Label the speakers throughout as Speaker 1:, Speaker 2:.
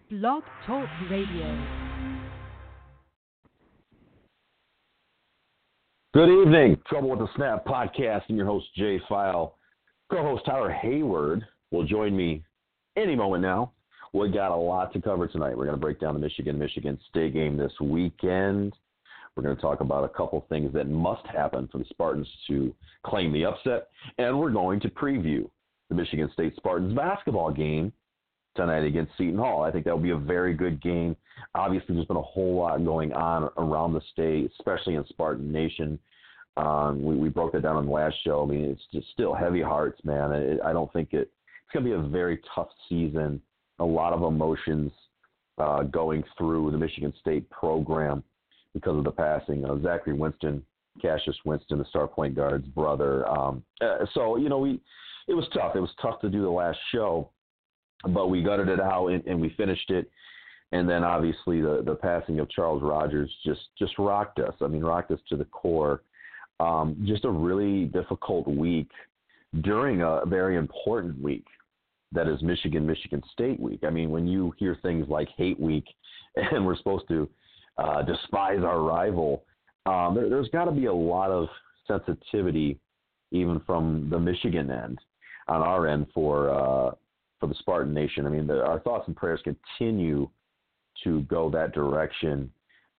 Speaker 1: Blog Talk Radio.
Speaker 2: Good evening. Trouble with the Snap podcast. I'm your host, Jay File. Co-host Tyler Hayward will join me any moment now. We got a lot to cover tonight. We're going to break down the Michigan State game this weekend. We're going to talk about a couple things that must happen for the Spartans to claim the upset. And we're going to preview the Michigan State Spartans basketball game tonight against Seton Hall. I think that will be a very good game. Obviously, there's been a whole lot going on around the state, especially in Spartan Nation. We broke that down on the last show. I mean, it's just still heavy hearts, man. I don't think it's going to be a very tough season. A lot of emotions going through the Michigan State program because of the passing of Zachary Winston, Cassius Winston, the star point guard's brother. So, you know, it was tough. It was tough to do the last show, but we gutted it out and we finished it. And then obviously the passing of Charles Rogers just rocked us. I mean, rocked us to the core. Just a really difficult week during a very important week that is Michigan State week. I mean, when you hear things like hate week and we're supposed to despise our rival, there's got to be a lot of sensitivity even from the Michigan end, on our end for the Spartan Nation. I mean, our thoughts and prayers continue to go that direction.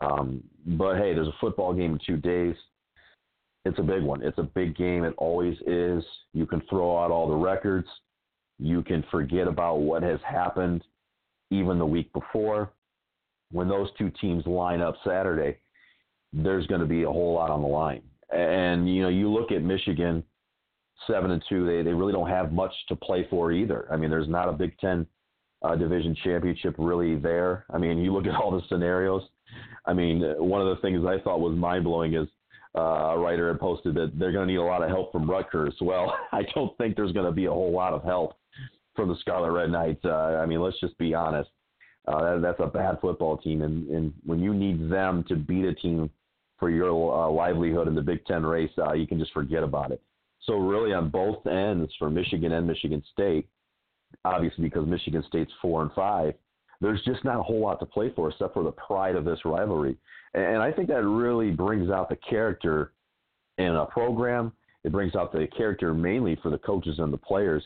Speaker 2: But, hey, there's a football game in 2 days. It's a big one. It's a big game. It always is. You can throw out all the records. You can forget about what has happened even the week before. When those two teams line up Saturday, there's going to be a whole lot on the line. And, you know, you look at Michigan, 7-2, they really don't have much to play for either. I mean, there's not a Big Ten division championship really there. I mean, you look at all the scenarios. I mean, one of the things I thought was mind-blowing is a writer had posted that they're going to need a lot of help from Rutgers. Well, I don't think there's going to be a whole lot of help from the Scarlet Red Knights. I mean, let's just be honest. That's a bad football team, and when you need them to beat a team for your livelihood in the Big Ten race, you can just forget about it. So really on both ends for Michigan and Michigan State, obviously because Michigan State's 4-5, there's just not a whole lot to play for except for the pride of this rivalry. And I think that really brings out the character in a program. It brings out the character mainly for the coaches and the players.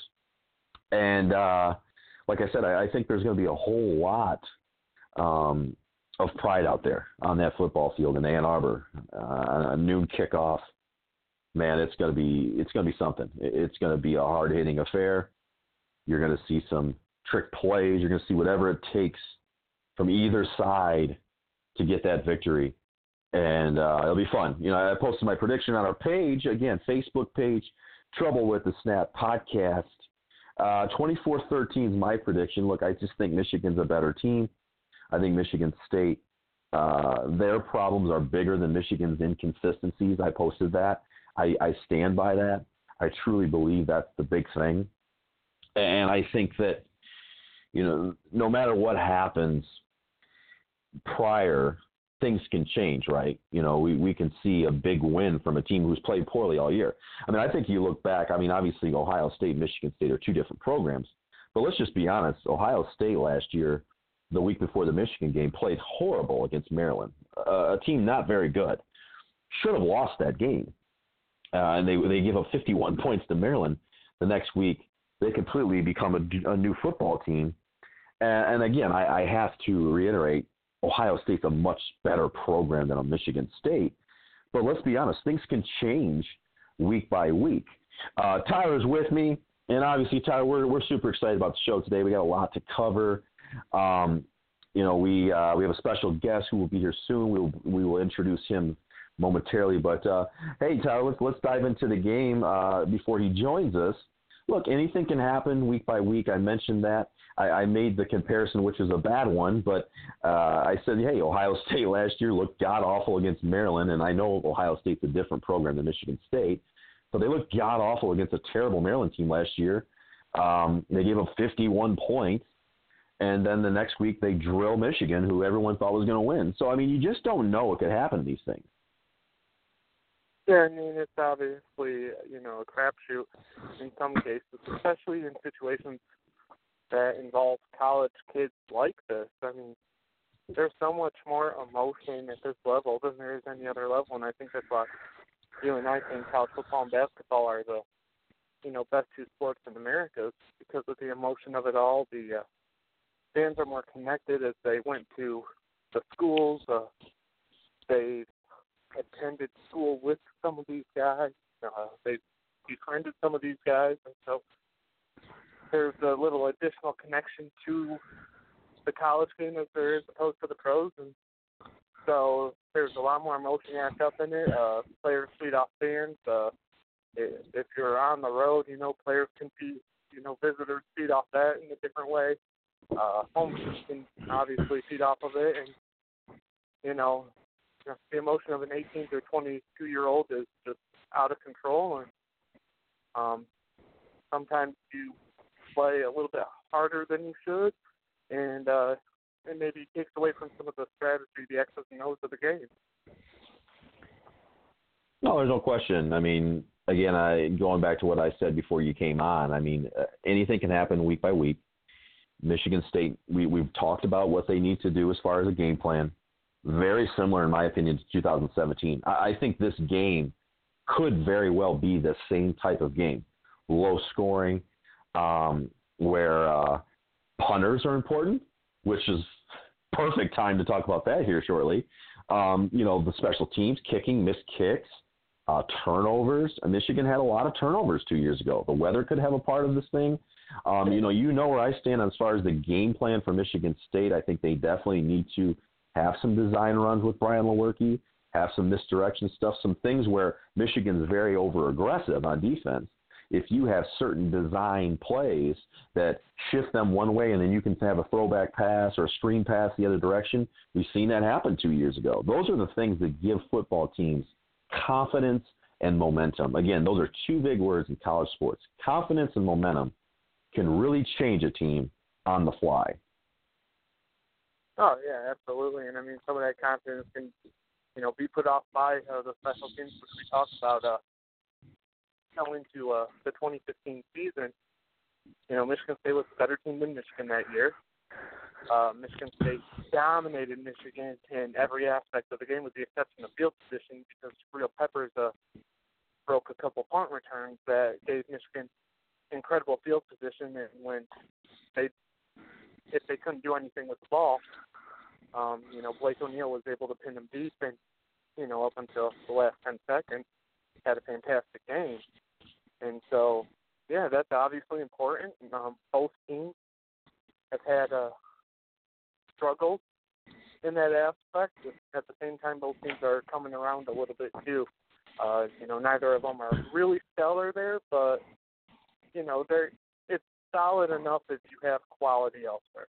Speaker 2: And like I said, I think there's going to be a whole lot of pride out there on that football field in Ann Arbor. A noon kickoff, man, it's going to be something. It's going to be a hard-hitting affair. You're going to see some trick plays. You're going to see whatever it takes from either side to get that victory, and it'll be fun. You know, I posted my prediction on our page, again, Facebook page, Trouble with the Snap podcast. 24-13 is my prediction. Look, I just think Michigan's a better team. I think Michigan State, their problems are bigger than Michigan's inconsistencies. I posted that. I stand by that. I truly believe that's the big thing. And I think that, you know, no matter what happens prior, things can change, right? You know, we can see a big win from a team who's played poorly all year. I mean, I think you look back, I mean, obviously Ohio State and Michigan State are two different programs, but let's just be honest. Ohio State last year, the week before the Michigan game, played horrible against Maryland, a team not very good. Should have lost that game. And they give up 51 points to Maryland. The next week, they completely become a new football team. And again, I have to reiterate, Ohio State's a much better program than a Michigan State. But let's be honest, things can change week by week. Tyler's with me, and obviously, Tyler, we're super excited about the show today. We got a lot to cover. You know, we have a special guest who will be here soon. We will introduce him momentarily. But, hey, Tyler, let's dive into the game before he joins us. Look, anything can happen week by week. I mentioned that. I made the comparison, which is a bad one, but I said, hey, Ohio State last year looked god-awful against Maryland, and I know Ohio State's a different program than Michigan State, but they looked god-awful against a terrible Maryland team last year. They gave up 51 points, and then the next week they drill Michigan, who everyone thought was going to win. So, I mean, you just don't know what could happen to these things.
Speaker 3: Yeah, I mean, it's obviously, you know, a crapshoot in some cases, especially in situations that involve college kids like this. I mean, there's so much more emotion at this level than there is any other level, and I think that's why you and I think college football and basketball are the, best two sports in America, because of the emotion of it all. The fans are more connected as they went to the schools. They attended school with some of these guys. They befriended some of these guys, and so there's a little additional connection to the college game as there is opposed to the pros, and so there's a lot more emotion wrapped up in it. Players feed off fans. If you're on the road, players can feed, visitors feed off that in a different way. Home teams can obviously feed off of it, and the emotion of an 18 to 22-year-old is just out of control, and sometimes you play a little bit harder than you should, and it maybe takes away from some of the strategy, the X's and O's of the game.
Speaker 2: No, there's no question. I mean, again, going back to what I said before you came on, I mean, anything can happen week by week. Michigan State, we've talked about what they need to do as far as a game plan. Very similar, in my opinion, to 2017. I think this game could very well be the same type of game. Low scoring, where punters are important, which is perfect time to talk about that here shortly. The special teams, kicking, missed kicks, turnovers. Michigan had a lot of turnovers 2 years ago. The weather could have a part of this thing. Where I stand as far as the game plan for Michigan State. I think they definitely need to have some design runs with Brian Lewerke, have some misdirection stuff, some things where Michigan's very over-aggressive on defense. If you have certain design plays that shift them one way and then you can have a throwback pass or a screen pass the other direction, we've seen that happen 2 years ago. Those are the things that give football teams confidence and momentum. Again, those are two big words in college sports. Confidence and momentum can really change a team on the fly.
Speaker 3: Oh, yeah, absolutely. And, I mean, some of that confidence can, be put off by the special teams, which we talked about going to the 2015 season. Michigan State was a better team than Michigan that year. Michigan State dominated Michigan in every aspect of the game with the exception of field position because Real Peppers broke a couple punt returns that gave Michigan incredible field position, and when if they couldn't do anything with the ball, Blake O'Neal was able to pin them deep and, up until the last 10 seconds, had a fantastic game. And so, yeah, that's obviously important. Both teams have had struggles in that aspect. At the same time, both teams are coming around a little bit too. Neither of them are really stellar there, but, it's solid enough that you have quality elsewhere.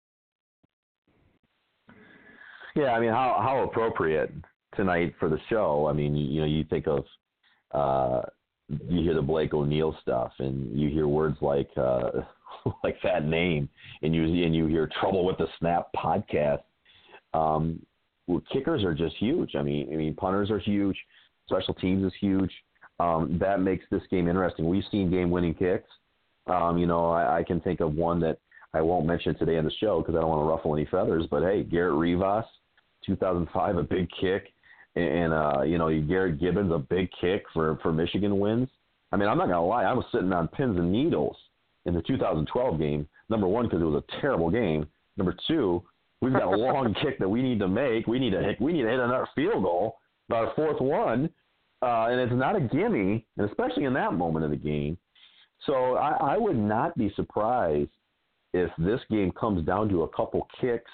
Speaker 2: Yeah, I mean, how appropriate tonight for the show. I mean, you think of, you hear the Blake O'Neal stuff, and you hear words like that name, and you hear Trouble with the Snap podcast. Kickers are just huge. I mean, punters are huge. Special teams is huge. That makes this game interesting. We've seen game-winning kicks. I can think of one that I won't mention today on the show because I don't want to ruffle any feathers. But hey, Garrett Rivas, 2005, a big kick, and Garrett Gibbons, a big kick for Michigan wins. I mean, I'm not gonna lie, I was sitting on pins and needles in the 2012 game. Number one, because it was a terrible game. Number two, we've got a long kick that we need to make. We need to hit another field goal, about a fourth one, and it's not a gimme, and especially in that moment of the game. So I would not be surprised if this game comes down to a couple kicks.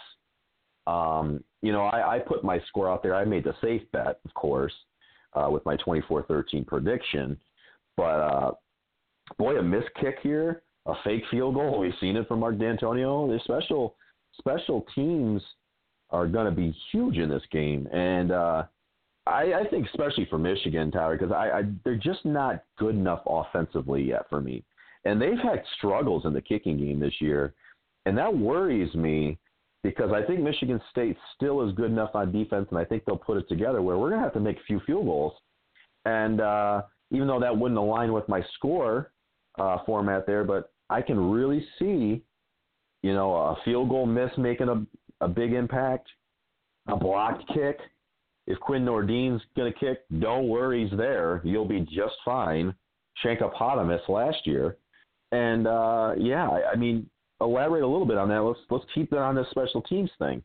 Speaker 2: I put my score out there. I made the safe bet, of course, with my 24-13 prediction. But, boy, a missed kick here, a fake field goal. We've seen it from Mark D'Antonio. The special teams are going to be huge in this game. And I think especially for Michigan, Tyler, because they're just not good enough offensively yet for me. And they've had struggles in the kicking game this year. And that worries me because I think Michigan State still is good enough on defense, and I think they'll put it together where we're going to have to make a few field goals. And even though that wouldn't align with my score format there, but I can really see a field goal miss making a big impact, a blocked kick. If Quinn Nordin's going to kick, don't worry, he's there. You'll be just fine. Shanka Pata missed last year. And, I mean, elaborate a little bit on that. Let's keep it on this special teams thing.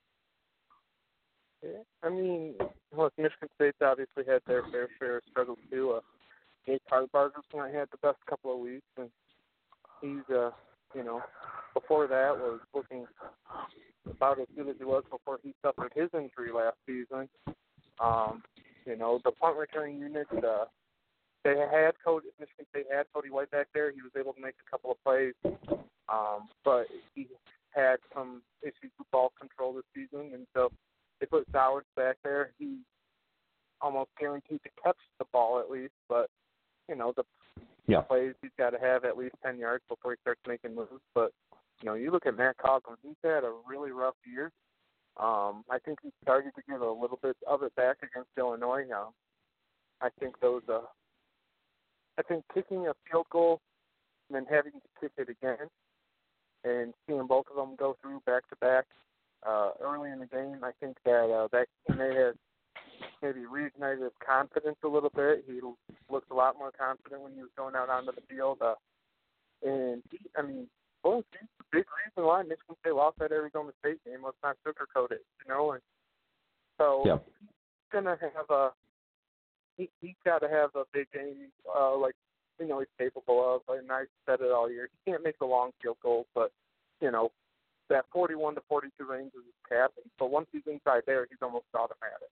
Speaker 3: Yeah, I mean, look, Michigan State's obviously had their fair share of struggles too. Nate Hartbarger's not had the best couple of weeks, and he's, before that was looking about as good as he was before he suffered his injury last season. The punt return unit, Michigan State had Cody White back there. He was able to make a couple of plays, but he had some issues with ball control this season, and so they put Sowards back there. He's almost guaranteed to catch the ball at least, but, the plays, he's got to have at least 10 yards before he starts making moves. But, you look at Matt Coughlin, he's had a really rough year. I think he started to get a little bit of it back against Illinois now. I think kicking a field goal and then having to kick it again and seeing both of them go through back-to-back early in the game, I think that he may have maybe reignited his confidence a little bit. He looked a lot more confident when he was going out onto the field. He's the big reason why Michigan State lost that Arizona State game. Let's not sugarcoat it, And so he's going to have he's got to have a big game he's capable of. And I said it all year. He can't make the long field goals, but, that 41 to 42 range is his cap. So once he's inside there, he's almost automatic.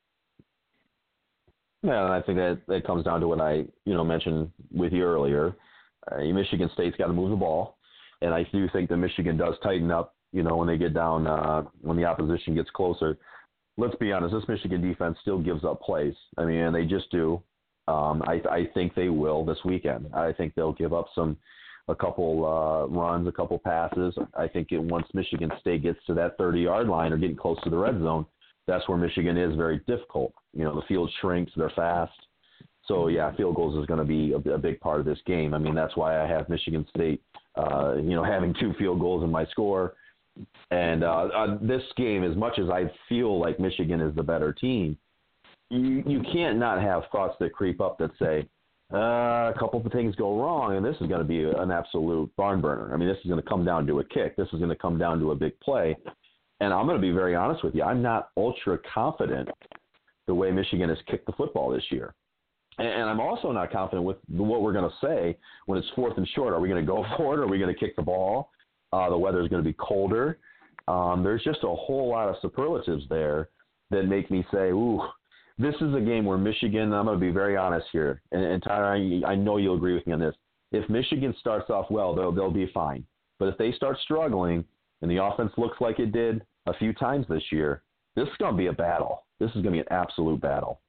Speaker 2: Yeah, and I think that comes down to what I, mentioned with you earlier. Michigan State's got to move the ball, and I do think that Michigan does tighten up, when they get down, when the opposition gets closer. Let's be honest, this Michigan defense still gives up plays. I mean, and they just do. I think they will this weekend. I think they'll give up a couple runs, a couple passes. I think once Michigan State gets to that 30-yard line or getting close to the red zone, that's where Michigan is very difficult. The field shrinks, they're fast. So, field goals is going to be a big part of this game. I mean, that's why I have Michigan State, having 2 field goals in my score. And this game, as much as I feel like Michigan is the better team, you can't not have thoughts that creep up that say, a couple of things go wrong, and this is going to be an absolute barn burner. I mean, this is going to come down to a kick. This is going to come down to a big play. And I'm going to be very honest with you. I'm not ultra confident the way Michigan has kicked the football this year. And I'm also not confident with what we're going to say when it's 4th and short. Are we going to go for it? Are we going to kick the ball? The weather is going to be colder. There's just a whole lot of superlatives there that make me say, ooh, this is a game where Michigan, I'm going to be very honest here, and Tyler, I know you'll agree with me on this. If Michigan starts off well, they'll be fine. But if they start struggling and the offense looks like it did a few times this year, this is going to be a battle. This is going to be an absolute battle.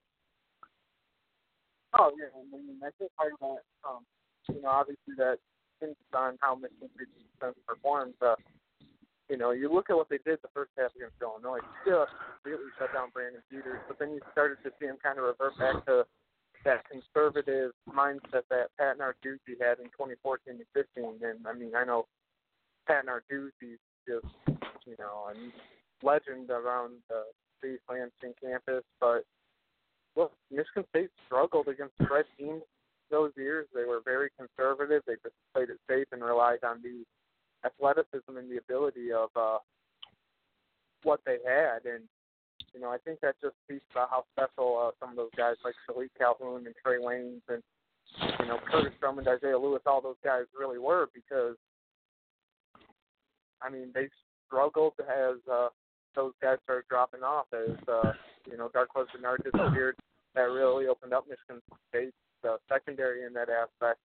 Speaker 3: Oh, yeah. I think part of that, obviously that hinges on how Michigan State's defense performs. You look at what they did the first half against Illinois. Just completely shut down Brandon Peters, but then you started to see him kind of revert back to that conservative mindset that Pat Narduzzi had in 2014 and 15. And, I know Pat Narduzzi's just, a legend around the East Lansing campus, but look, Michigan State struggled against red teams those years. They were very conservative. They just played it safe and relied on the athleticism and the ability of what they had. And, I think that just speaks about how special some of those guys like Shalik Calhoun and Trey Waynes and, Curtis Drummond, Isaiah Lewis, all those guys really were, because, they struggled as those guys started dropping off as, Darqueze Dennard disappeared. That really opened up Michigan State's secondary in that aspect.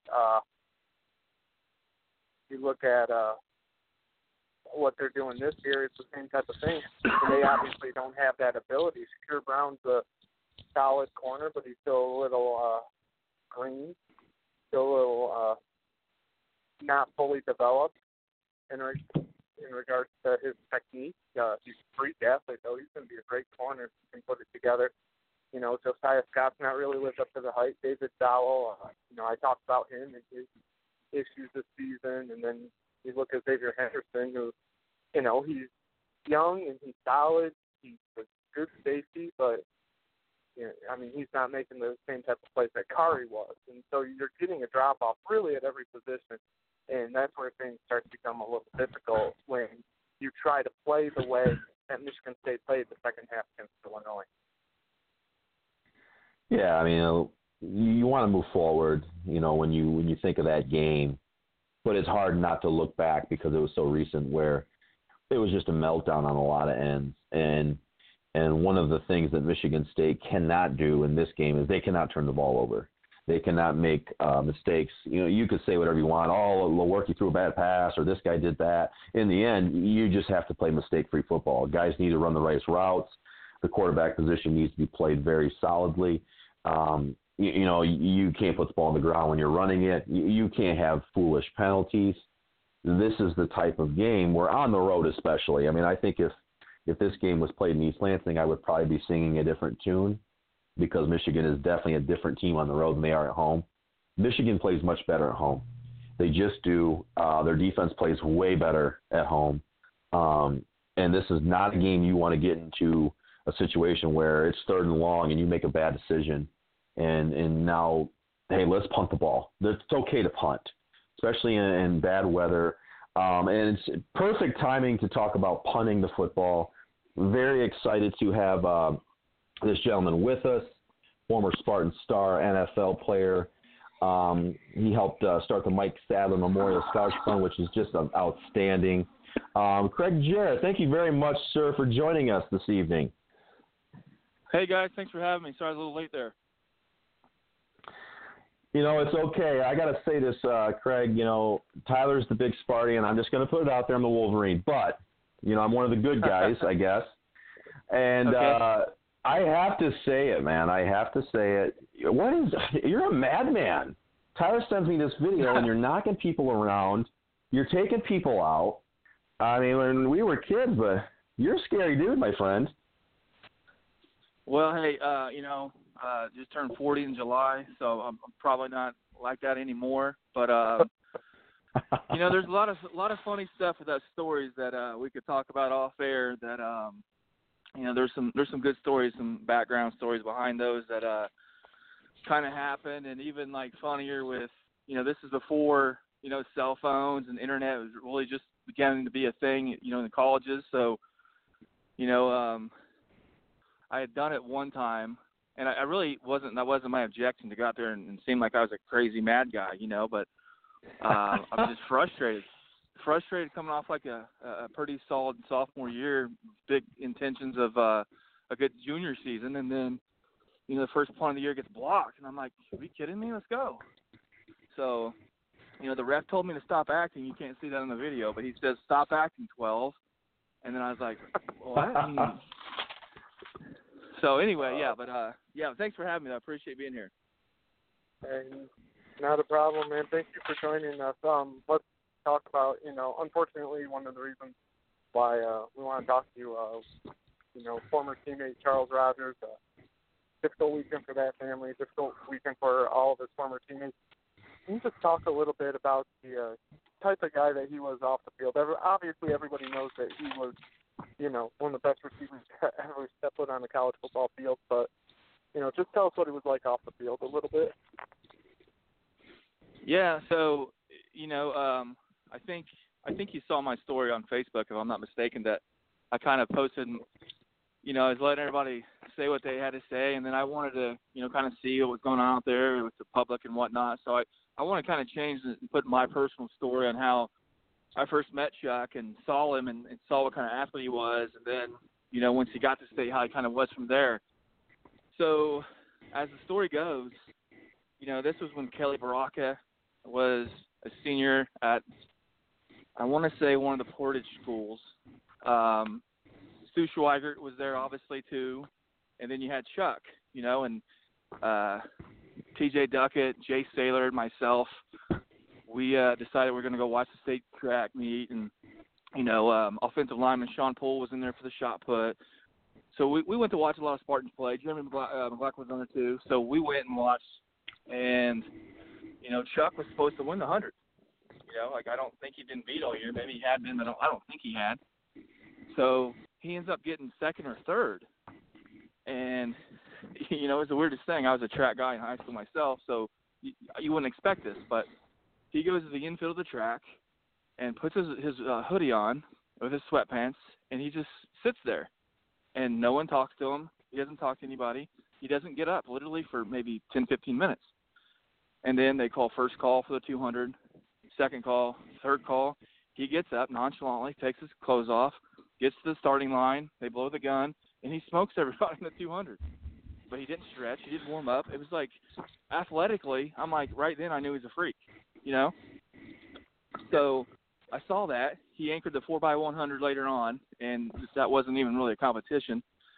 Speaker 3: You look at what they're doing this year, it's the same type of thing. And they obviously don't have that ability. Shakur Brown's a solid corner, but he's still a little green, still a little not fully developed in regards to his technique. He's a freak athlete, though. He's going to be a great corner if he can put it together. Josiah Scott's not really lived up to the hype. David Dowell, I talked about him and his issues this season, and then You look at Xavier Henderson, who, he's young and he's solid. He's a good safety, but he's not making the same type of plays that Kari was. And so you're getting a drop-off really at every position, and that's where things start to become a little difficult when you try to play the way that Michigan State played the second half against Illinois.
Speaker 2: Yeah, you want to move forward, when you think of that game, but it's hard not to look back because it was so recent where it was just a meltdown on a lot of ends. And one of the things that Michigan State cannot do in this game is they cannot turn the ball over. They cannot make mistakes. You could say whatever you want. Oh, Lewerke threw a bad pass, or this guy did that. In the end, you just have to play mistake-free football. Guys need to run the right routes. The quarterback position needs to be played very solidly. You can't put the ball on the ground when you're running it. You can't have foolish penalties. This is the type of game where on the road especially. I think if this game was played in East Lansing, I would probably be singing a different tune because Michigan is definitely a different team on the road than they are at home. Michigan plays much better at home. They just do. Their defense plays way better at home. And this is not a game you want to get into a situation where it's 3rd and long and you make a bad decision. And now, hey, let's punt the ball. It's okay to punt, especially in bad weather. And it's perfect timing to talk about punting the football. Very excited to have this gentleman with us, former Spartan Star NFL player. He helped start the Mike Sadler Memorial Scholarship Fund, which is just outstanding. Craig Jarrett, thank you very much, sir, for joining us this evening.
Speaker 4: Hey, guys. Thanks for having me. Sorry I was a little late there.
Speaker 2: It's okay. I got to say this, Craig. Tyler's the big Sparty, I'm just going to put it out there. I'm the Wolverine. But, I'm one of the good guys, I guess. And
Speaker 4: okay.
Speaker 2: I have to say it, man. I have to say it. You're a madman. Tyler sends me this video, and you're knocking people around. You're taking people out. When we were kids, but you're a scary dude, my friend.
Speaker 4: Well, hey, just turned 40 in July, so I'm probably not like that anymore. But there's a lot of funny stuff with those stories that we could talk about off air. That there's some good stories, some background stories behind those that kind of happened, and even like funnier with this is before cell phones and internet was really just beginning to be a thing in the colleges. So I had done it one time. And I really wasn't. That wasn't my objection to go out there and seem like I was a crazy mad guy, But I was just frustrated coming off like a pretty solid sophomore year, big intentions of a good junior season, and then the first punt of the year gets blocked, and I'm like, are you kidding me? Let's go. So the ref told me to stop acting. You can't see that in the video, but he says stop acting 12, and then I was like, what? So anyway, thanks for having me. I appreciate being here.
Speaker 3: And not a problem, man. Thank you for joining us. Let's talk about, unfortunately, one of the reasons why we want to talk to you, former teammate Charles Rogers. Difficult weekend for that family, difficult weekend for all of his former teammates. Can you just talk a little bit about the type of guy that he was off the field? Obviously, everybody knows that he was one of the best receivers to ever step foot on the college football field. But, just tell us what it was like off the field a little bit.
Speaker 4: Yeah, so, I think you saw my story on Facebook, if I'm not mistaken, that I kind of posted, I was letting everybody say what they had to say, and then I wanted to, kind of see what was going on out there with the public and whatnot. So I want to kind of change and put my personal story on how I first met Chuck and saw him and saw what kind of athlete he was. And then, once he got to state, how he kind of was from there. So as the story goes, this was when Kelly Baraka was a senior at, I want to say, one of the Portage schools. Stu Schweigert was there, obviously, too. And then you had Chuck, and T.J. Duckett, Jay Saylor, myself. We decided we were going to go watch the state track meet, and, offensive lineman Sean Poole was in there for the shot put. So we went to watch a lot of Spartans play. Jeremy McGlack was on there too. So we went and watched, and, Chuck was supposed to win the 100. You know, like I don't think he'd been beat all year. Maybe he had been, but I don't think he had. So he ends up getting second or third. And, you know, it's the weirdest thing. I was a track guy in high school myself, so you wouldn't expect this. But he goes to the infield of the track and puts his hoodie on with his sweatpants, and he just sits there. And no one talks to him. He doesn't talk to anybody. He doesn't get up literally for maybe 10, 15 minutes. And then they call first call for the 200, second call, third call. He gets up nonchalantly, takes his clothes off, gets to the starting line. They blow the gun, and he smokes everybody in the 200. But he didn't stretch. He didn't warm up. It was like athletically, I'm like, right then I knew he was a freak, you know? So I saw that. He anchored the 4x100 later on, and that wasn't even really a competition.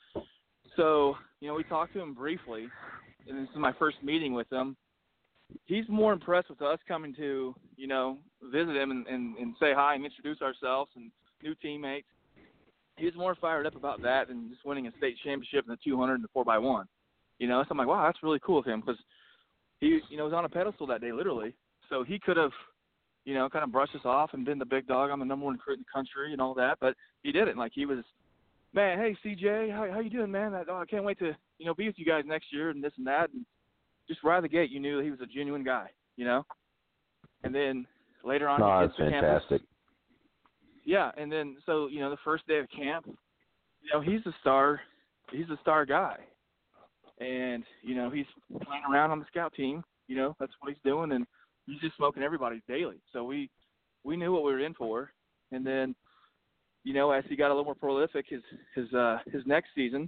Speaker 4: So, you know, we talked to him briefly, and this is my first meeting with him. He's more impressed with us coming to, you know, visit him and say hi and introduce ourselves and new teammates. He was more fired up about that than just winning a state championship in the 200 and the 4x1. You know, so I'm like, wow, that's really cool of him because he, you know, was on a pedestal that day, literally. So he could have, you know, kind of brushed us off and been the big dog. I'm the number one recruit in the country and all that, but he didn't. Like he was, man, hey CJ, how you doing, man? I can't wait to, you know, be with you guys next year and this and that. And just right out of the gate, you knew he was a genuine guy, you know. And then later on, he gets to
Speaker 2: fantastic.
Speaker 4: campus. Yeah, and then so you know, the first day of camp, you know, he's the star guy. And, you know, he's playing around on the scout team. You know, that's what he's doing, and he's just smoking everybody daily. So we knew what we were in for. And then, you know, as he got a little more prolific, his next season,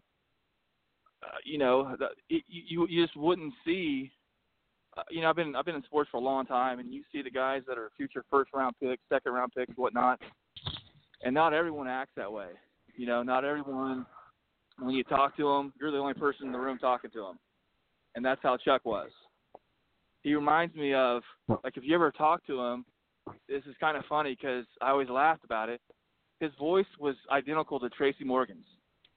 Speaker 4: you know, you just wouldn't see. You know, I've been in sports for a long time, and you see the guys that are future first-round picks, second-round picks, whatnot, and not everyone acts that way. You know, not everyone. When you talk to him, you're the only person in the room talking to him. And that's how Chuck was. He reminds me of, like, if you ever talk to him, this is kind of funny because I always laughed about it. His voice was identical to Tracy Morgan's.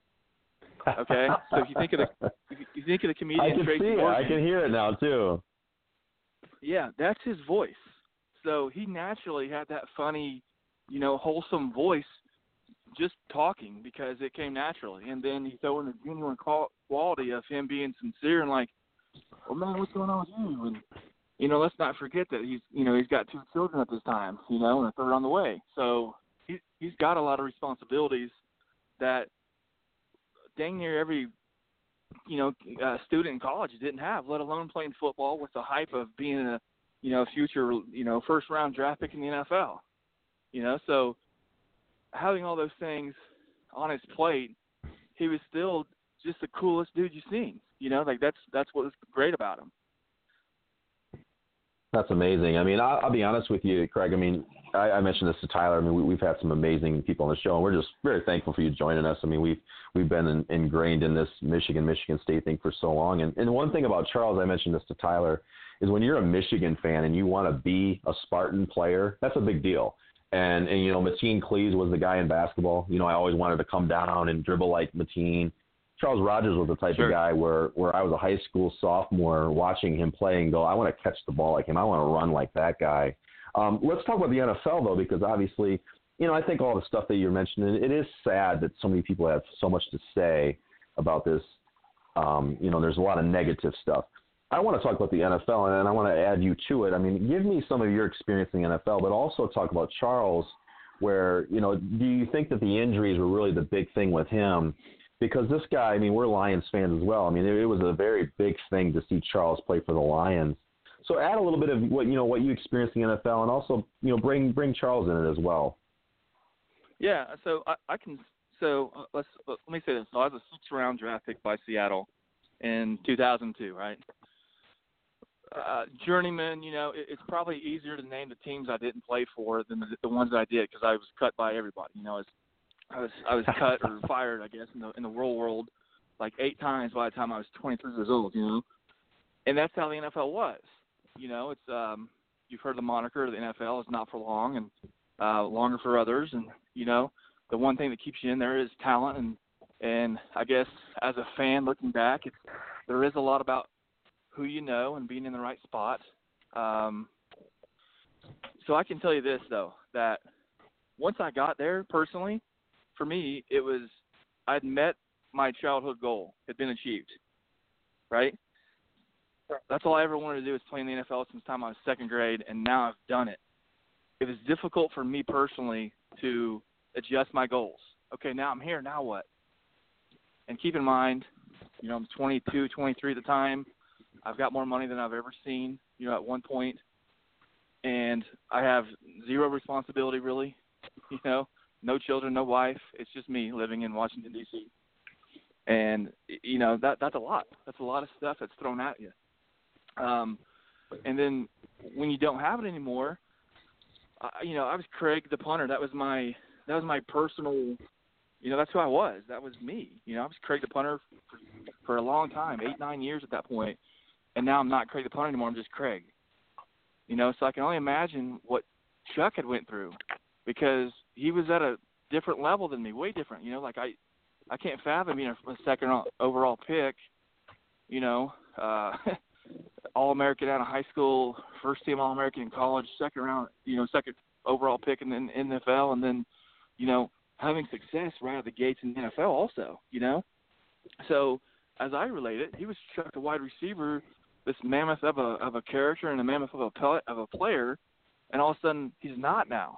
Speaker 4: Okay? So if you think of the comedian Tracy Morgan.
Speaker 2: I can hear it now, too.
Speaker 4: Yeah, that's his voice. So he naturally had that funny, you know, wholesome voice just talking because it came naturally. And then he threw in the genuine quality of him being sincere and like, well, man, what's going on with you? And, you know, let's not forget that he's got 2 children at this time, you know, and a third on the way. So he's got a lot of responsibilities that dang near every, you know, student in college didn't have, let alone playing football with the hype of being a, you know, future, you know, first-round draft pick in the NFL. You know, so having all those things on his plate, he was still just the coolest dude you've seen. You know, like that's what was great about him.
Speaker 2: That's amazing. I mean, I'll be honest with you, Craig. I mean, I mentioned this to Tyler. I mean, we've had some amazing people on the show, and we're just very thankful for you joining us. I mean, we've been ingrained in this Michigan State thing for so long. And one thing about Charles, I mentioned this to Tyler, is when you're a Michigan fan and you want to be a Spartan player, that's a big deal. And you know, Mateen Cleaves was the guy in basketball. You know, I always wanted to come down and dribble like Mateen. Charles Rogers was the type of guy where I was a high school sophomore watching him play and go, I want to catch the ball like him. I want to run like that guy. Let's talk about the NFL, though, because obviously, you know, I think all the stuff that you're mentioning, it is sad that so many people have so much to say about this. You know, there's a lot of negative stuff. I want to talk about the NFL, and I want to add you to it. I mean, give me some of your experience in the NFL, but also talk about Charles, where, you know, do you think that the injuries were really the big thing with him? Because this guy, I mean, we're Lions fans as well. I mean, it was a very big thing to see Charles play for the Lions. So add a little bit of what you experienced in the NFL, and also, you know, bring Charles in it as well.
Speaker 4: Yeah, so I can. So let me say this. So I was a 6th-round draft pick by Seattle in 2002, right? Journeyman, you know, it's probably easier to name the teams I didn't play for than the ones that I did because I was cut by everybody. You know, I was cut or fired, I guess, in the real world like 8 times by the time I was 23 years old. You know, and that's how the NFL was. You know, it's you've heard the moniker of the NFL is not for long and longer for others, and you know, the one thing that keeps you in there is talent, and I guess as a fan looking back, there is a lot about who you know and being in the right spot. So So I can tell you this, though, that once I got there personally, for me, it was I'd met my childhood goal. It had been achieved, right? That's all I ever wanted to do is play in the NFL since the time I was second grade, and now I've done it. It was difficult for me personally to adjust my goals. Okay, now I'm here. Now what? And keep in mind, I'm 22, 23 at the time. I've got more money than I've ever seen, at one point. And I have zero responsibility, really. No children, no wife. It's just me living in Washington, D.C. And, that's a lot. That's a lot of stuff that's thrown at you. And then when you don't have it anymore, I was Craig the punter. That was my personal, that's who I was. That was me. I was Craig the punter for a long time, 8-9 years at that point. And now I'm not Craig the punter anymore. I'm just Craig. So I can only imagine what Chuck had went through because he was at a different level than me, way different. I can't fathom being a second overall pick, All-American out of high school, first team All-American in college, second overall pick in the NFL, and then, having success right out of the gates in the NFL also, So as I relate it, he was Chuck, a wide receiver, this mammoth of a character and a mammoth of a player, and all of a sudden he's not now.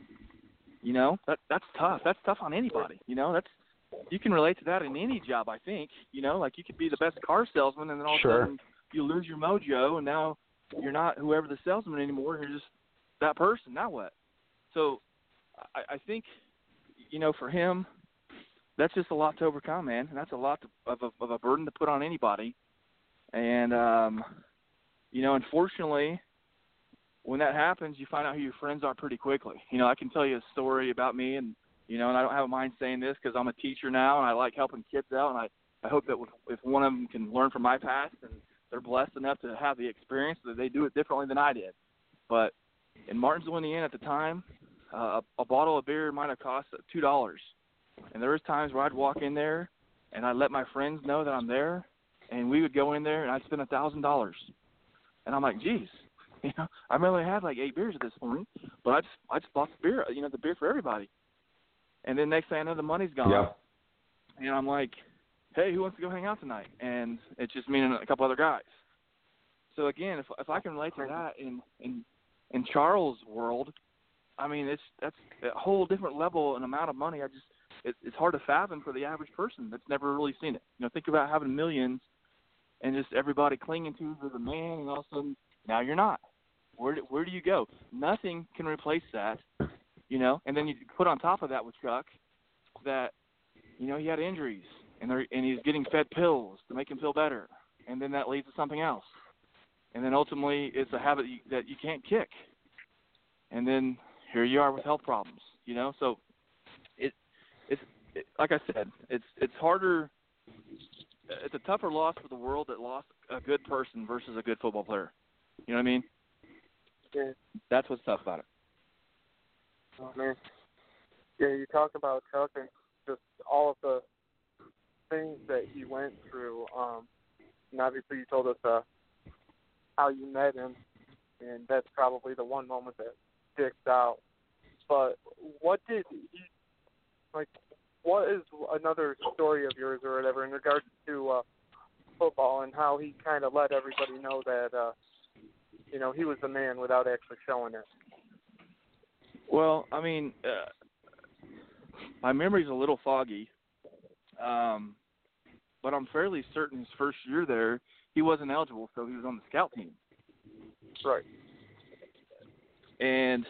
Speaker 4: That's tough. That's tough on anybody. You can relate to that in any job, I think. You could be the best car salesman, and then all of a sudden you lose your mojo, and now you're not whoever the salesman anymore. You're just that person. Now what? So I think, for him, that's just a lot to overcome, man. And that's a lot of a burden to put on anybody. And, unfortunately, when that happens, you find out who your friends are pretty quickly. I can tell you a story about me, and, and I don't have a mind saying this because I'm a teacher now, and I like helping kids out, and I hope that if one of them can learn from my past and they're blessed enough to have the experience that they do it differently than I did. But in Martinsville, Indiana at the time, a bottle of beer might have cost $2. And there was times where I'd walk in there and I'd let my friends know that I'm there, and we would go in there and I'd spend $1,000. And I'm like, geez, I really had like 8 beers at this point, but I just bought the beer, the beer for everybody. And then next thing I know, the money's gone.
Speaker 2: Yeah.
Speaker 4: And I'm like, hey, who wants to go hang out tonight? And it's just me and a couple other guys. So again, if I can relate to that in Charles' world, I mean, that's a whole different level and amount of money. It's hard to fathom for the average person that's never really seen it. Think about having millions and just everybody clinging to you as a man, and all of a sudden now you're not. Where do you go? Nothing can replace that, And then you put on top of that with Chuck that, he had injuries. And he's getting fed pills to make him feel better. And then that leads to something else. And then ultimately it's a habit that you can't kick. And then here you are with health problems, So it's like I said, it's harder. It's a tougher loss for the world that lost a good person versus a good football player. You know what I mean?
Speaker 3: Yeah.
Speaker 4: That's what's tough about it.
Speaker 3: Oh, man. Yeah, you talk about Chuck and just all of the things that he went through, and obviously you told us how you met him, and that's probably the one moment that sticks out. But what is another story of yours or whatever in regards to football and how he kind of let everybody know that he was the man without actually showing it?
Speaker 4: Well, I mean, my memory's a little foggy. But I'm fairly certain his first year there, he wasn't eligible, so he was on the scout team.
Speaker 3: Right.
Speaker 4: And,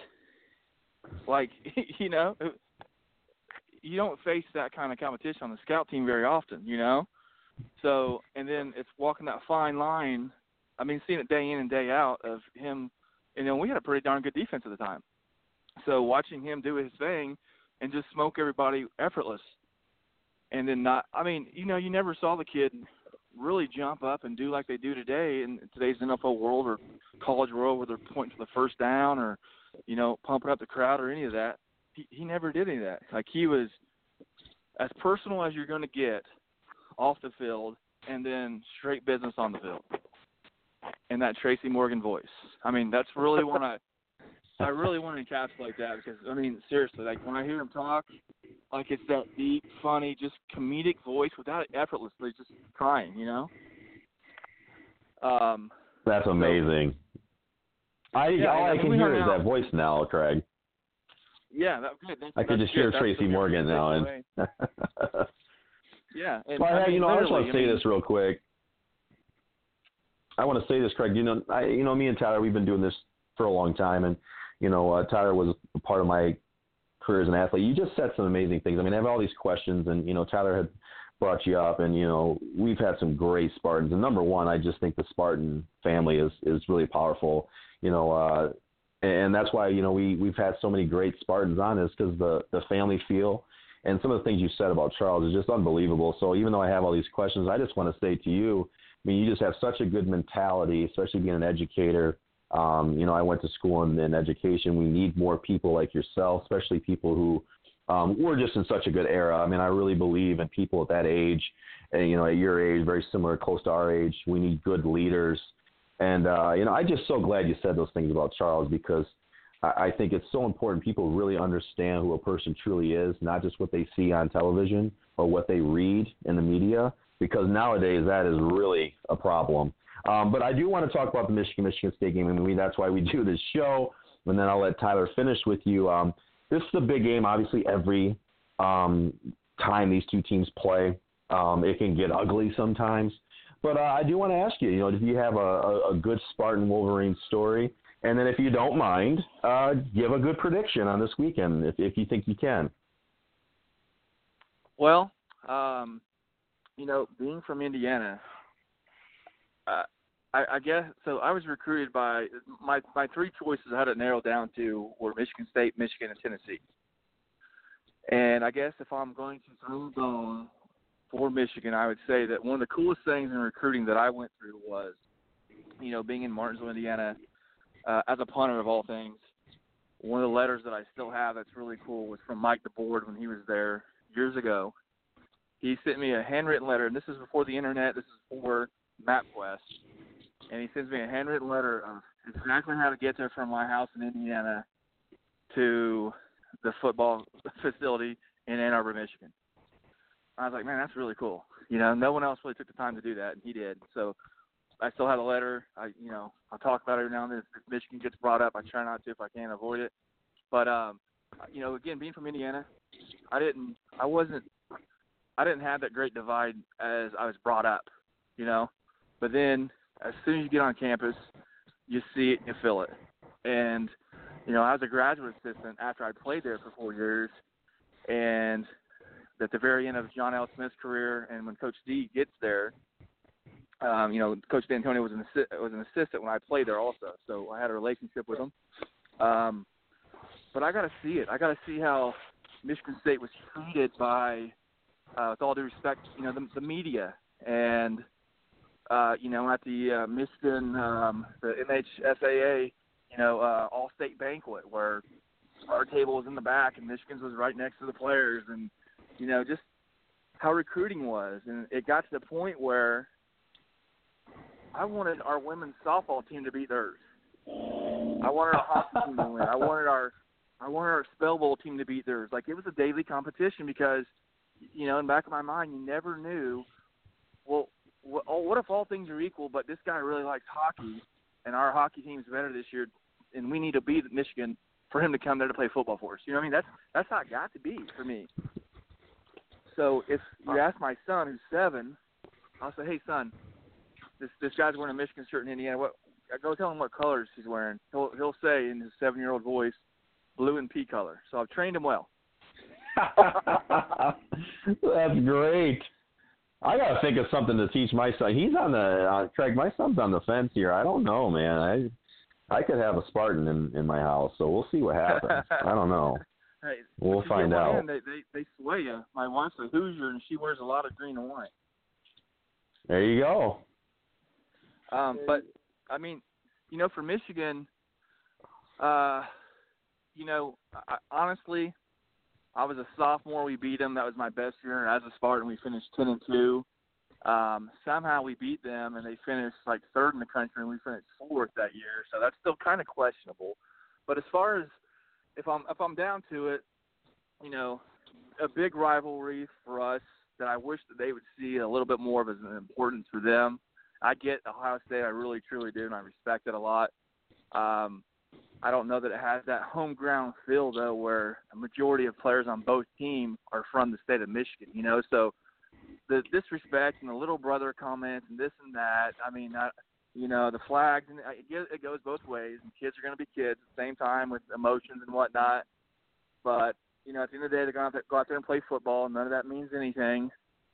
Speaker 4: you don't face that kind of competition on the scout team very often, So, and then it's walking that fine line. I mean, seeing it day in and day out of him, we had a pretty darn good defense at the time. So watching him do his thing and just smoke everybody effortless. And then you never saw the kid really jump up and do like they do today in today's NFL world or college world where they're pointing for the first down or, pumping up the crowd or any of that. He never did any of that. Like, he was as personal as you're going to get off the field and then straight business on the field. And that Tracy Morgan voice. I mean, that's really when I really want to encapsulate that because, I mean, seriously, like when I hear him talk, like it's that deep, funny, just comedic voice without effortlessly just crying, you know?
Speaker 2: That's amazing.
Speaker 4: So,
Speaker 2: all I can hear is that voice now, Craig.
Speaker 4: Yeah, that's good.
Speaker 2: I can just hear Tracy Morgan now. And
Speaker 4: yeah. And,
Speaker 2: well, I just want to say this real quick. I want to say this, Craig. Me and Tyler, we've been doing this for a long time, and Tyler was a part of my career as an athlete. You just said some amazing things. I mean, I have all these questions, and Tyler had brought you up, and we've had some great Spartans. And number one, I just think the Spartan family is really powerful. And that's why we've had so many great Spartans on this, because the family feel and some of the things you said about Charles is just unbelievable. So even though I have all these questions, I just want to say to you, I mean, you just have such a good mentality, especially being an educator. I went to school in education. We need more people like yourself, especially people who we're just in such a good era. I mean, I really believe in people at that age, and, at your age, very similar, close to our age. We need good leaders. And, I'm just so glad you said those things about Charles, because I think it's so important people really understand who a person truly is, not just what they see on television or what they read in the media, because nowadays that is really a problem. But I do want to talk about the Michigan State game. I mean, that's why we do this show, and then I'll let Tyler finish with you. This is a big game, obviously, every time these two teams play. It can get ugly sometimes. But I do want to ask you, do you have a good Spartan Wolverine story? And then if you don't mind, give a good prediction on this weekend, if you think you can.
Speaker 4: Well, being from Indiana, I guess, so I was recruited by, my three choices I had it narrowed down to were Michigan State, Michigan, and Tennessee. And I guess if I'm going to throw the bone for Michigan, I would say that one of the coolest things in recruiting that I went through was, being in Martinsville, Indiana, as a punter of all things. One of the letters that I still have that's really cool was from Mike DeBoard when he was there years ago. He sent me a handwritten letter, and this is before the internet. This is before MapQuest. And he sends me a handwritten letter of exactly how to get there from my house in Indiana to the football facility in Ann Arbor, Michigan. I was like, man, that's really cool. No one else really took the time to do that, and he did. So I still have a letter. I'll talk about it every now and then. If Michigan gets brought up, I try not to if I can avoid it. But, again, being from Indiana, I didn't have that great divide as I was brought up, But then as soon as you get on campus, you see it and you feel it. And, I was a graduate assistant after I played there for 4 years. And at the very end of John L. Smith's career, and when Coach D gets there, Coach D'Antonio was an assistant when I played there also, so I had a relationship with him. But I got to see it. I got to see how Michigan State was treated by, with all due respect, the media. And, at the Michigan, the MHSAA, all-state banquet where our table was in the back and Michigan's was right next to the players, and, just how recruiting was. And it got to the point where I wanted our women's softball team to beat theirs. I wanted our hockey team to win. I wanted our spell bowl team to beat theirs. Like, it was a daily competition because, in the back of my mind, you never knew, well, what if all things are equal, but this guy really likes hockey, and our hockey team's better this year, and we need to beat Michigan for him to come there to play football for us. You know what I mean? That's how it got to be for me. So if you ask my son, who's 7, I'll say, hey, son, this guy's wearing a Michigan shirt in Indiana. Go tell him what colors he's wearing. He'll say in his 7-year-old voice, blue and pea color. So I've trained him well.
Speaker 2: That's great. I got to think of something to teach my son. He's on the Craig, my son's on the fence here. I don't know, man. I could have a Spartan in my house, so we'll see what happens. I don't know.
Speaker 4: Hey,
Speaker 2: we'll find out.
Speaker 4: They sway you. My wife's a Hoosier, and she wears a lot of green and white.
Speaker 2: There you go.
Speaker 4: But, I mean, for Michigan, honestly, I was a sophomore. We beat them. That was my best year. As a Spartan, we finished 10-2. Somehow we beat them, and they finished like 3rd in the country, and we finished 4th that year. So that's still kind of questionable. But as far as if I'm down to it, you know, a big rivalry for us that I wish that they would see a little bit more of as an importance for them. I get Ohio State, I really truly do, and I respect it a lot. I don't know that it has that home ground feel, though, where a majority of players on both teams are from the state of Michigan, you know. So the disrespect and the little brother comments and this and that, I mean, you know, the flags, and it goes both ways. And kids are going to be kids at the same time with emotions and whatnot. But, you know, at the end of the day, they're going to go out there and play football, and none of that means anything.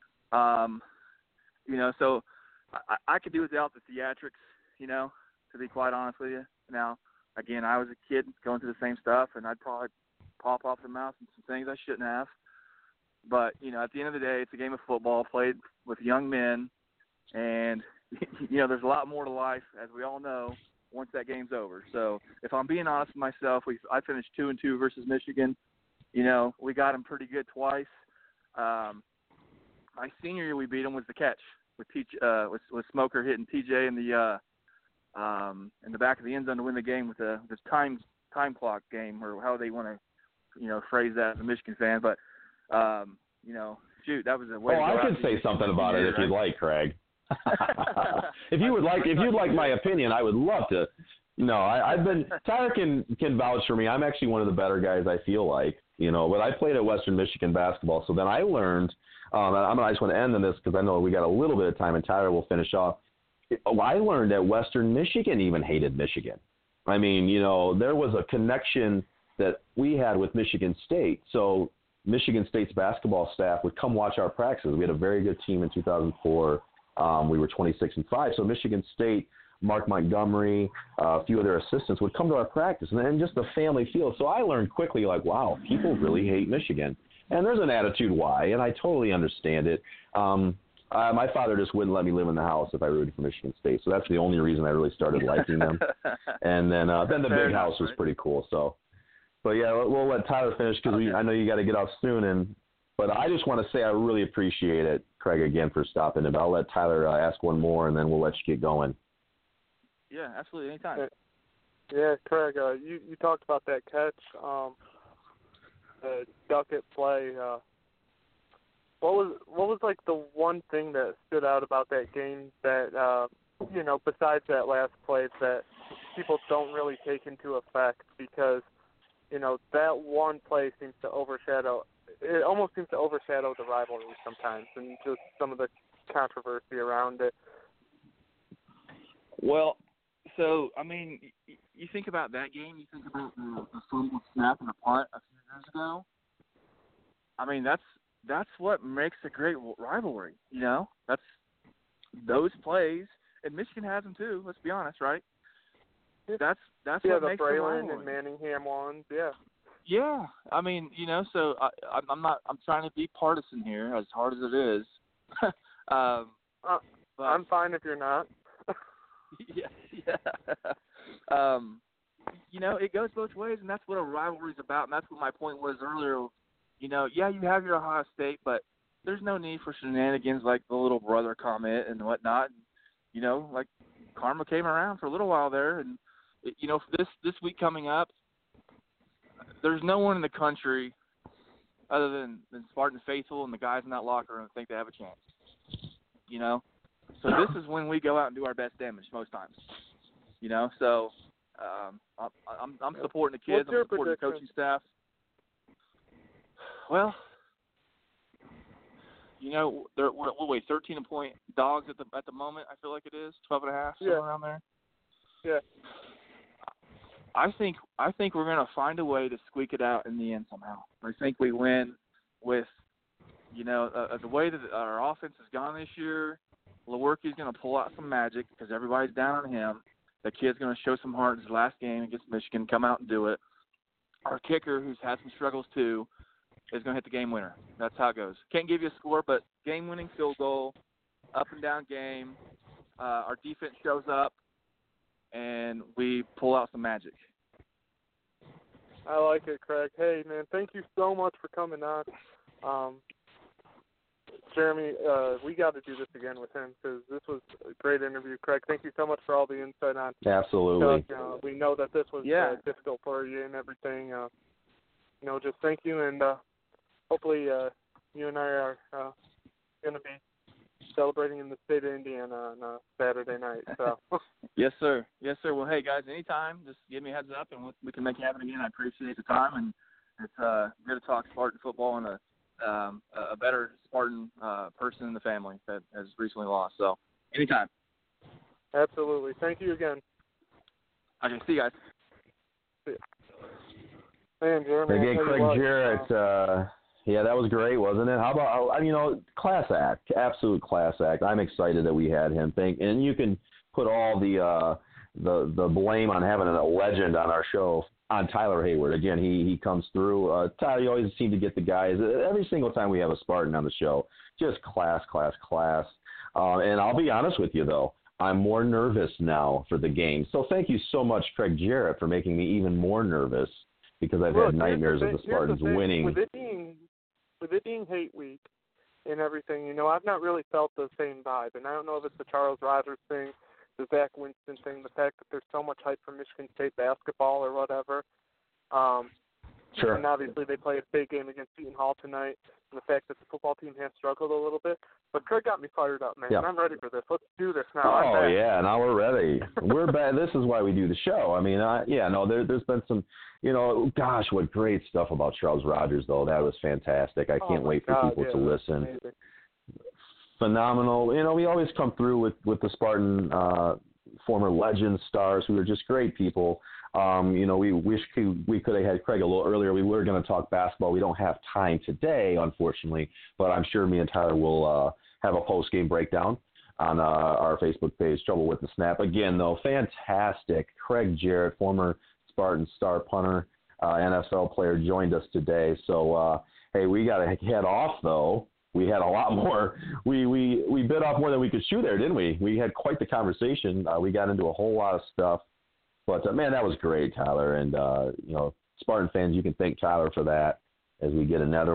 Speaker 4: You know, so I could do without the theatrics, you know, to be quite honest with you. Now, again, I was a kid going through the same stuff, and I'd probably pop off the mouth and some things I shouldn't have. But, you know, at the end of the day, it's a game of football played with young men. And, you know, there's a lot more to life, as we all know, once that game's over. So if I'm being honest with myself, I finished 2-2 versus Michigan. You know, we got them pretty good twice. My senior year we beat them was the catch with Smoker hitting TJ in the back of the end zone to win the game with this time clock game, or how they want to, you know, phrase that as a Michigan fan. But you know, shoot, that was a way.
Speaker 2: Oh, I could say something about it if you'd like, Craig. If you'd like my opinion, I would love to. No, I've been Tyler can vouch for me. I'm actually one of the better guys, I feel like, you know. But I played at Western Michigan basketball, so then I learned. I just want to end on this because I know we got a little bit of time, and Tyler will finish off. I learned that Western Michigan even hated Michigan. I mean, you know, there was a connection that we had with Michigan State. So Michigan State's basketball staff would come watch our practices. We had a very good team in 2004. We were 26-5. So Michigan State, Mark Montgomery, a few other assistants would come to our practice, and just the family feel. So I learned quickly, like, wow, people really hate Michigan. And there's an attitude why, and I totally understand it. My father just wouldn't let me live in the house if I rooted for Michigan State, so that's the only reason I really started liking them. And then the big house was pretty cool. So, but yeah, we'll let Tyler finish because I know you got to get off soon. But I just want to say I really appreciate it, Craig, again for stopping in. But I'll let Tyler ask one more, and then we'll let you get going.
Speaker 4: Yeah, absolutely, anytime.
Speaker 3: Yeah, Craig, you talked about that catch, the Duckett play. What was like the one thing that stood out about that game that you know, besides that last play, that people don't really take into effect, because you know that one play seems to overshadow. It almost seems to overshadow the rivalry sometimes, and just some of the controversy around it.
Speaker 4: Well, so I mean, you think about that game. You think about the fumble snap and the punt a few years ago. I mean, that's what makes a great rivalry, you know. That's those plays, and Michigan has them too. Let's be honest, right? That's what makes the rivalry.
Speaker 3: Braylon and Manningham ones, yeah.
Speaker 4: Yeah, I mean, you know, so I'm trying to be partisan here, as hard as it is. But,
Speaker 3: I'm fine if you're not.
Speaker 4: yeah. You know, it goes both ways, and that's what a rivalry is about, and that's what my point was earlier. You know, yeah, you have your Ohio State, but there's no need for shenanigans like the little brother comment and whatnot. And, you know, like karma came around for a little while there, and you know, for this week coming up, there's no one in the country other than Spartan Faithful and the guys in that locker room that think they have a chance. You know, so this is when we go out and do our best damage most times. You know, so I'm supporting the kids. I'm supporting the coaching staff. Well, you know, we're 13-point dogs at the moment. I feel like it is 12.5, somewhere around there.
Speaker 3: Yeah.
Speaker 4: I think we're going to find a way to squeak it out in the end somehow. I think we win with, you know, the way that our offense has gone this year. Lewerke's going to pull out some magic because everybody's down on him. The kid's going to show some heart in his last game against Michigan, come out and do it. Our kicker, who's had some struggles too, is going to hit the game winner. That's how it goes. Can't give you a score, but game-winning field goal, up-and-down game. Our defense shows up, and we pull out some magic.
Speaker 3: I like it, Craig. Hey, man, thank you so much for coming on. Jeremy, we got to do this again with him because this was a great interview. Craig, thank you so much for all the insight on.
Speaker 2: Absolutely.
Speaker 3: We know that this was difficult for you and everything. Just thank you, and hopefully you and I are going to be celebrating in the state of Indiana on Saturday night. So.
Speaker 4: Yes, sir. Well, hey, guys, anytime, just give me a heads up, and we can make it happen again. I appreciate the time, and it's good to talk Spartan football and a better Spartan person in the family that has recently lost. So, anytime.
Speaker 3: Absolutely. Thank you again.
Speaker 4: Okay, see you guys.
Speaker 3: See you. Man, Jeremy.
Speaker 2: Again, Craig Jarrett. Yeah, that was great, wasn't it? How about, class act, absolute class act. I'm excited that we had him. And you can put all the blame on having a legend on our show on Tyler Hayward. Again, he comes through. Tyler, you always seem to get the guys every single time we have a Spartan on the show. Just class. And I'll be honest with you, though. I'm more nervous now for the game. So thank you so much, Craig Jarrett, for making me even more nervous because I've had nightmares of the Spartans winning.
Speaker 3: With it being hate week and everything, I've not really felt the same vibe. And I don't know if it's the Charles Rogers thing, the Zach Winston thing, the fact that there's so much hype for Michigan State basketball or whatever.
Speaker 2: Sure.
Speaker 3: And obviously they play a big game against Seton Hall tonight, and the fact that the football team has struggled a little bit. But Craig got me fired up, man.
Speaker 2: Yeah.
Speaker 3: I'm ready for this. Let's do this now.
Speaker 2: Oh, yeah, now we're ready. We're back. This is why we do the show. I mean, there's been some, gosh, what great stuff about Charles Rogers, though. That was fantastic. I can't wait for people to listen.
Speaker 3: Amazing.
Speaker 2: Phenomenal. We always come through with the Spartan former legend stars who are just great people. We wish we could have had Craig a little earlier. We were going to talk basketball. We don't have time today, unfortunately, but I'm sure me and Tyler will have a post-game breakdown on our Facebook page, Trouble with the Snap. Again, though, fantastic. Craig Jarrett, former Spartan star punter, NFL player, joined us today. So, hey, we got to head off, though. We had a lot more. We bit off more than we could chew there, didn't we? We had quite the conversation. We got into a whole lot of stuff. But, man, that was great, Tyler. And, Spartan fans, you can thank Tyler for that as we get another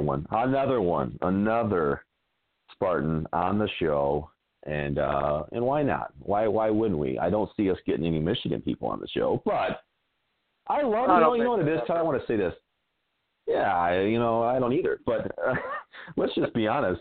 Speaker 2: Spartan on the show. And why not? Why wouldn't we? I don't see us getting any Michigan people on the show. But I love you know what it is, Tyler? I want to say this. Yeah, I don't either. But let's just be honest.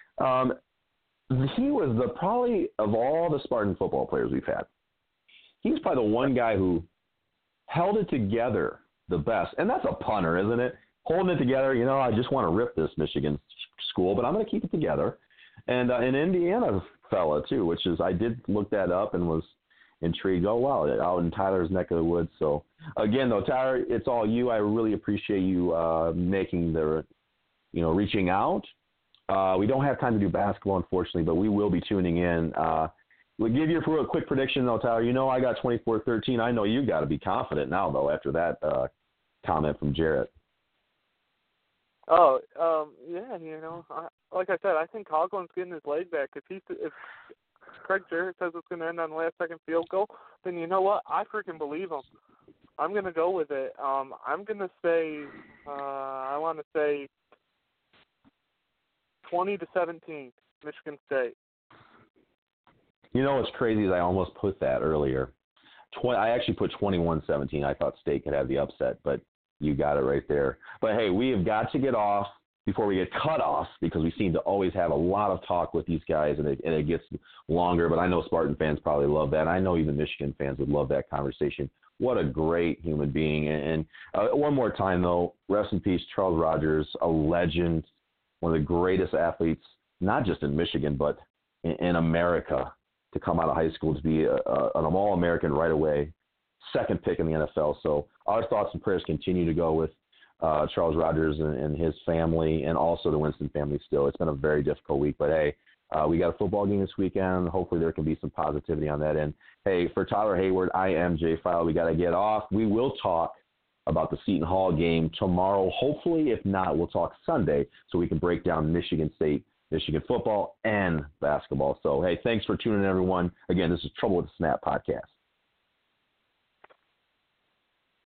Speaker 2: He was probably, of all the Spartan football players we've had, he's probably the one guy who held it together the best. And that's a punter, isn't it? Holding it together, I just want to rip this Michigan school, but I'm going to keep it together. And an Indiana fella, too, which is, I did look that up and was intrigued. Oh, wow, out in Tyler's neck of the woods. So, again, though, Tyler, it's all you. I really appreciate you reaching out. We don't have time to do basketball, unfortunately, but we will be tuning in. We'll give you a quick prediction, though, Tyler. I got 24-13. I know you got to be confident now, though, after that comment from Jarrett.
Speaker 3: Oh, yeah, like I said, I think Coughlin's getting his leg back. If Craig Jarrett says it's going to end on the last-second field goal, then you know what? I freaking believe him. I'm going to go with it. I'm going to say, I want to say 20-17, Michigan State.
Speaker 2: What's crazy is I almost put that earlier. I actually put 21-17. I thought State could have the upset, but you got it right there. But, hey, we have got to get off before we get cut off because we seem to always have a lot of talk with these guys, and it gets longer. But I know Spartan fans probably love that. I know even Michigan fans would love that conversation. What a great human being. And one more time, though, rest in peace, Charles Rogers, a legend, one of the greatest athletes, not just in Michigan, but in America, to come out of high school to be an All-American right away, second pick in the NFL. So our thoughts and prayers continue to go with Charles Rogers and his family, and also the Winston family still. It's been a very difficult week, but hey, we got a football game this weekend. Hopefully there can be some positivity on that end. Hey, for Tyler Hayward, I am Jay File. We got to get off. We will talk about the Seton Hall game tomorrow. Hopefully, if not, we'll talk Sunday so we can break down Michigan State, Michigan football, and basketball. So, hey, thanks for tuning in, everyone. Again, this is Trouble with the Snap podcast.